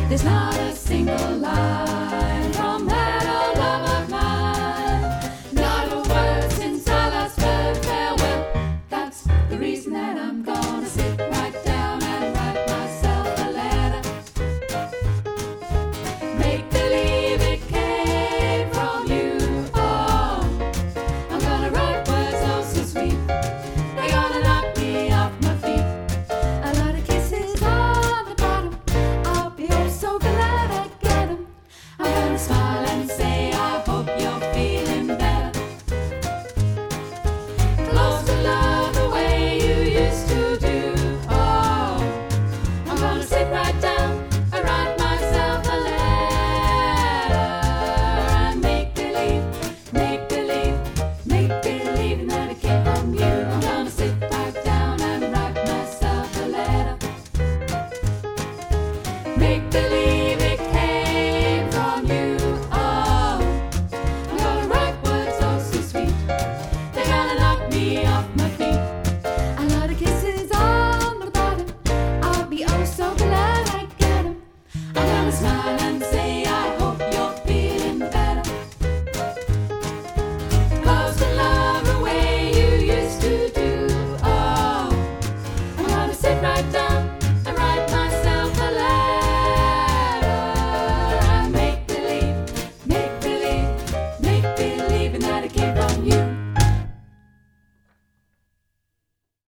There's not a single line from that old love of mine. Not a word since I last heard farewell. That's the reason that I'm gonna sit right down and write myself a letter. Make believe it came from you. Oh, I'm gonna write words oh so sweet. They're gonna knock me off my feet. A lot of kisses on the bottom. I'll be oh so glad I get 'em. I'm gonna smile and say I hope you're feeling better. Close to love the way you used to do. Oh, I'm gonna sit right down and write myself a letter and make believe that it came from you. I'm gonna sit right down and write myself a letter. Make believe it came from you. Oh, I'm gonna write words oh so sweet. They're gonna knock me off my feet. A lot of kisses on the bottom. I'll be oh so glad I get 'em. I'm gonna smile and say I hope you're feeling better. Close to love the way you used to do. Oh, I'm gonna sit right down